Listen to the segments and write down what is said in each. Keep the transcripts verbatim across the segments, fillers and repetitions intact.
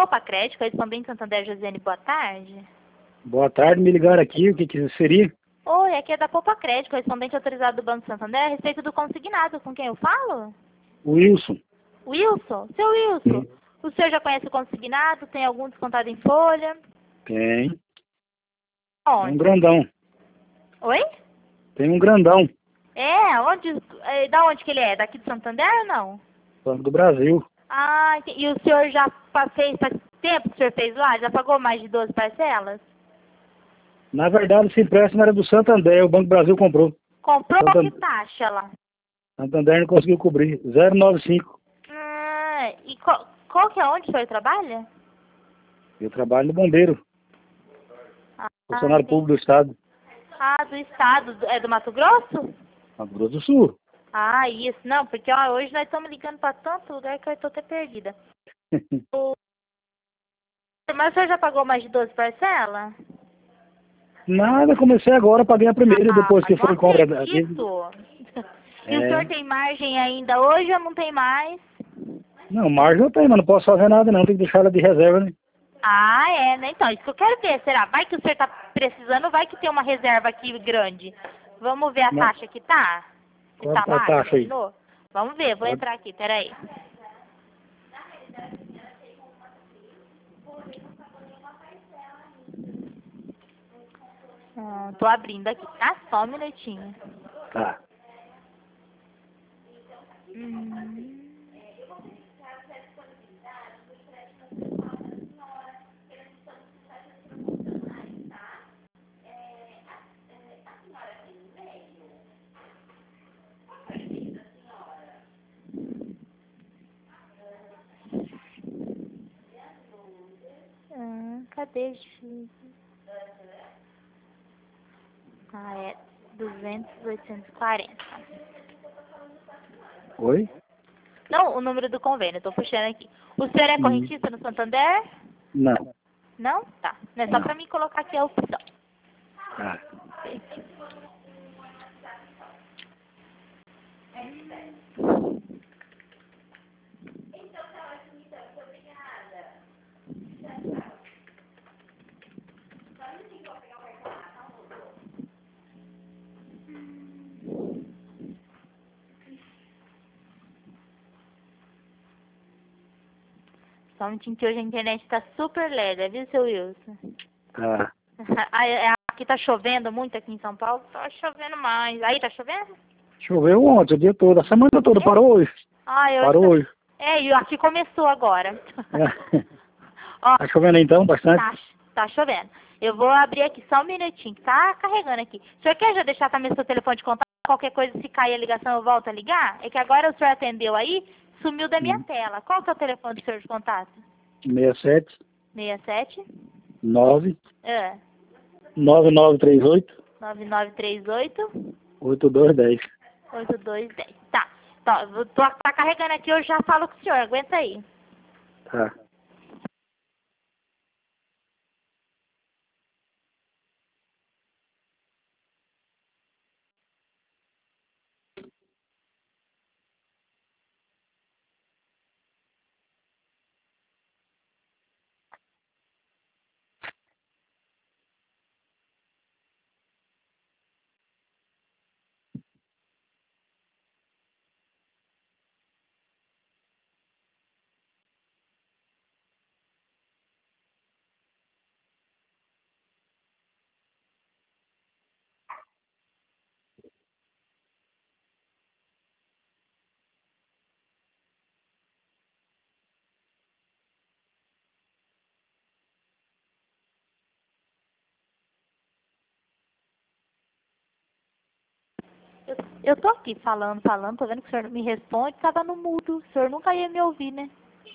Copa Crédito, correspondente Santander Josiane, boa tarde. Boa tarde, me ligaram aqui, o que, que seria? Oi, aqui é da Copa Crédito, correspondente autorizado do Banco Santander, a respeito do consignado. Com quem eu falo? Wilson. Wilson? Seu Wilson, Sim. o senhor já conhece o consignado? Tem algum descontado em folha? Tem. Tem Onde? um grandão. Oi? Tem um grandão. É, onde? É, da onde que ele é? Daqui de Santander ou não? Banco do Brasil. Ah, ente- e o senhor já pa- fez, faz tempo que o senhor fez lá? Já pagou mais de doze parcelas? Na verdade, esse empréstimo era do Santander, o Banco do Brasil comprou. Comprou Santander, que taxa lá? Santander não conseguiu cobrir. zero nove cinco. Ah, e qual, qual que é onde o senhor trabalha? Eu trabalho no bombeiro, Ah, funcionário entendi. público do Estado. Ah, do estado, do- é do Mato Grosso? Mato Grosso do Sul. Ah, isso. Não, porque ó, hoje nós estamos ligando para tanto lugar que eu estou até perdida. O- Mas o senhor já pagou mais de doze parcelas? Nada, comecei agora, paguei a primeira, Ah, depois que não foi compra. acredito. E o É. senhor tem margem ainda hoje ou não tem mais? Não, margem eu tenho, mas não posso fazer nada não, tem que deixar ela de reserva, né? Ah, é, né? Então, isso que eu quero ver. Será? Vai que o senhor tá precisando, vai que tem uma reserva aqui grande. Vamos ver a Não. taxa que tá? Se Qual tá tá a baixa, taxa aí? continuou? Vamos ver, vou Pode. entrar aqui, peraí. Hum, tô abrindo aqui, tá? Só um minutinho. Tá. Hum. Hum, cadê, X? Ah, é duzentos, oitocentos e quarenta. Oi? Não, o número do convênio, tô puxando aqui. O senhor é Hum. correntista no Santander? Não. Não? Tá. Não é só Não. pra mim colocar aqui a opção. Tá. Só um minutinho que hoje a internet tá super leve, viu, seu Wilson? Tá. Ah, é- aqui tá chovendo muito aqui em São Paulo, tá chovendo mais. Aí tá chovendo? Choveu ontem, o dia todo, a semana toda, É? parou hoje. Ah, eu Parou hoje. É, e aqui começou agora. É. Ó, Tá chovendo aí, então, bastante? tá, tá chovendo. Eu vou abrir aqui só um minutinho, que tá carregando aqui. O senhor quer já deixar também seu telefone de contato? Qualquer coisa, se cair a ligação, eu volto a ligar? É que agora o senhor atendeu aí, sumiu da minha Hum. tela. Qual que é o telefone do senhor de contato? seis sete seis sete nove é, nove nove três oito nove nove três oito oito dois um zero. oito dois um zero. Tá. Tá, eu tô, tá carregando aqui, eu já falo com o senhor. Aguenta aí. Tá. Eu, eu tô aqui falando, falando, tô vendo que o senhor não me responde, tava no mudo. O senhor nunca ia me ouvir, né?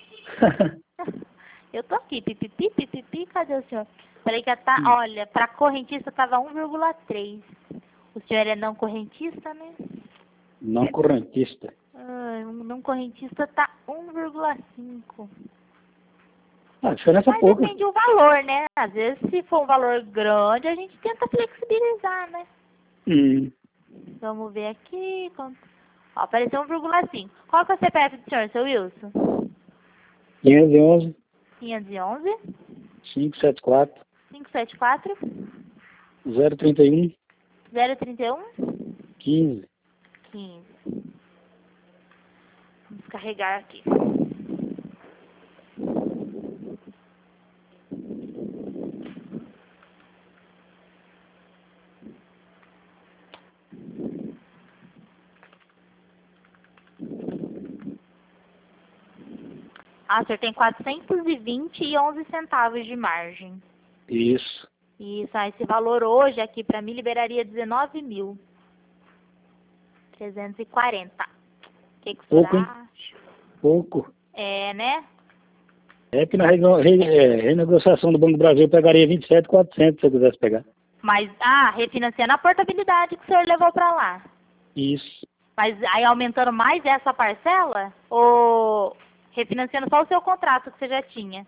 Eu tô aqui, pipipi, pipipi, cadê o senhor? Peraí que tá, olha, pra correntista tava um vírgula três. O senhor é não correntista, né? Não correntista. Ah, um não correntista tá um vírgula cinco. Ah, a diferença é Mas pouca. depende do valor, né? Às vezes, se for um valor grande, a gente tenta flexibilizar, né? Hum. Vamos ver aqui. quanto- Ó, apareceu um vírgula cinco. Qual que é o C P F do senhor, seu Wilson? quinhentos e onze quinhentos e onze, cinco sete quatro, cinco sete quatro, zero trinta e um, zero trinta e um, quinze. quinze. Vamos carregar aqui. Ah, o senhor tem quatrocentos e vinte e onze centavos de margem. Isso. Isso, ah, esse valor hoje aqui para mim liberaria dezenove mil trezentos e quarenta. O que, que o senhor Pouco, hein? acha? Pouco. É, né? É que na reno- re- é, renegociação do Banco do Brasil eu pegaria vinte e sete mil e quatrocentos se eu quisesse pegar. Mas, ah, refinanciando a portabilidade que o senhor levou para lá. Isso. Mas aí aumentando mais essa parcela? Ou refinanciando só o seu contrato que você já tinha?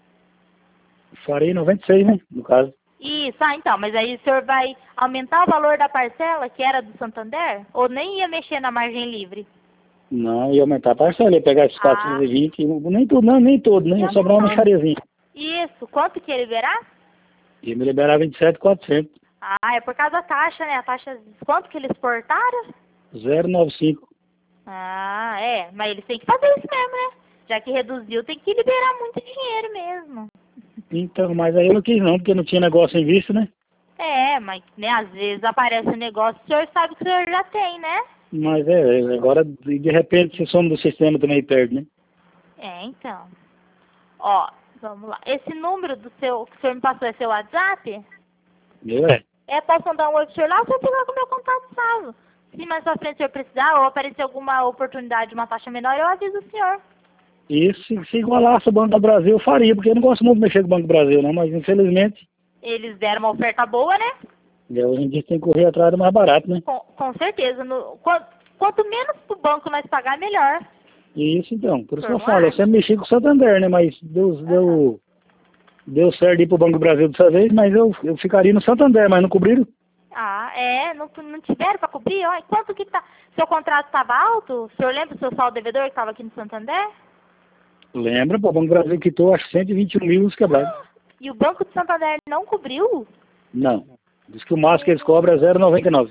Farei noventa e seis, né? No caso. Isso, ah, então, mas aí o senhor vai aumentar o valor da parcela, que era do Santander? Ou nem ia mexer na margem livre? Não, ia aumentar a parcela, ia pegar esses Ah. quatrocentos e vinte, nem tudo, não, nem todo, né? Ia sobrar uma mexariazinha. Isso, quanto que ia liberar? Ia me liberar vinte e sete mil e quatrocentos. Ah, é por causa da taxa, né? A taxa, quanto que eles exportaram? zero vírgula noventa e cinco. Ah, é, mas eles têm que fazer isso mesmo, né? Já que reduziu, tem que liberar muito dinheiro mesmo. Então, mas aí eu não quis não, porque não tinha negócio em vista, né? É, mas, né, às vezes aparece um negócio, o senhor sabe que o senhor já tem, né? Mas é, agora de de repente se some do sistema também perde, né? É, então. Ó, vamos lá. Esse número do seu, que o senhor me passou é seu WhatsApp? Meu é. É, posso mandar um oi pro senhor lá, o senhor pegar com o meu contato salvo. Se mais pra frente o senhor precisar ou aparecer alguma oportunidade de uma taxa menor, eu aviso o senhor. E se, se igualasse o Banco do Brasil, eu faria, porque eu não gosto muito de mexer com o Banco do Brasil, não, mas infelizmente, Eles deram uma oferta boa, né? é, hoje em dia tem que correr atrás do mais barato, né? Com, com certeza. No, quanto, quanto menos pro banco nós pagar, melhor. Isso então, por isso que eu Não falo, eu acha? sempre mexi com o Santander, né? Mas deu, deu, deu certo ir pro Banco do Brasil dessa vez, mas eu, eu ficaria no Santander, mas não cobriram. Ah, é? Não, não tiveram para cobrir? Ó, e quanto que tá? Seu contrato estava alto? O senhor lembra do seu saldo devedor que estava aqui no Santander? Lembra, pô, o Banco do Brasil quitou acho cento e vinte e um mil os quebrados. E o Banco do Santander não cobriu? Não. Diz que o máximo que eles cobram é zero vírgula noventa e nove.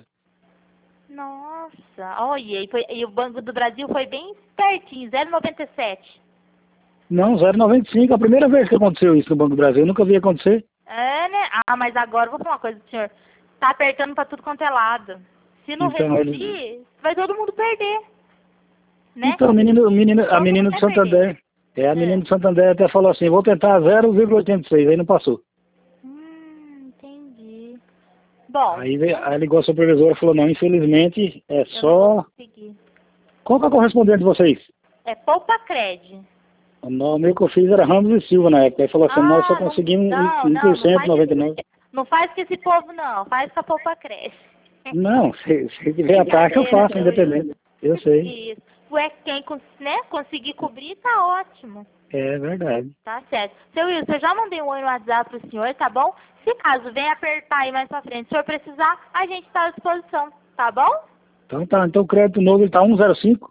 Nossa, olha, e, foi, e o Banco do Brasil foi bem pertinho, zero vírgula noventa e sete. Não, zero vírgula noventa e cinco, a primeira vez que aconteceu isso no Banco do Brasil, eu nunca vi acontecer. É, né? Ah, mas agora eu vou falar uma coisa pro senhor. Tá apertando pra tudo quanto é lado. Se não Então, reduzir, eles- vai todo mundo perder. Né? Então, o menino, o menino, a Todo menina mundo do quer Santander, é, a É. menina do Santander até falou assim, vou tentar zero vírgula oitenta e seis, aí não passou. Hum, entendi. Bom, Aí, veio- aí ligou a supervisora e falou, não, infelizmente, é eu não só... vou conseguir. Qual que é o correspondente de vocês? É Poupa Cred. O nome que eu fiz era Ramos e Silva na época. Aí falou assim, nós só não- conseguimos não, um não, por cento, não noventa e faz nove. isso- Não faz com esse povo, não. Faz com a Poupa Cred. Não, se, se tiver ataque eu faço, independente. Eu sei. Isso. Ué, quem cons- né, conseguir cobrir, tá ótimo. É verdade. Tá certo. Seu Wilson, eu já mandei um oi no WhatsApp pro senhor, tá bom? Se caso venha apertar aí mais pra frente, se o senhor precisar, a gente tá à disposição, tá bom? Então tá, então o crédito novo ele tá um zero cinco.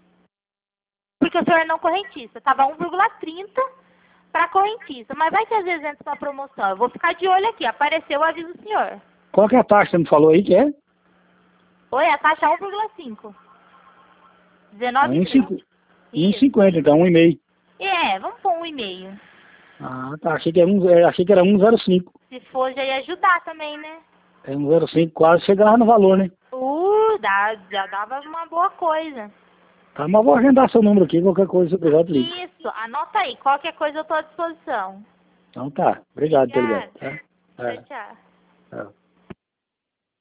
Porque o senhor é não correntista. Tava um vírgula trinta para correntista. Mas vai que às vezes entra uma promoção. Eu vou ficar de olho aqui. Apareceu, eu aviso o senhor. Qual que é a taxa que você me falou aí que é? Oi, a taxa é um vírgula cinco. dezenove um mil. vírgula cinquenta, então um vírgula cinco. É, vamos pôr um e meio. Ah, tá. Achei que era, um, é, achei que era um zero cinco. Se for, já ia ajudar também, né? É um zero cinco, quase chegava no valor, né? Uh, dá, já dava uma boa coisa. Tá, mas vou agendar seu número aqui, qualquer coisa você pode ligar. Isso, anota aí. Qualquer coisa eu tô à disposição. Então tá, obrigado, Obrigada. obrigado. Tá? Tchau, tchau. Tchau.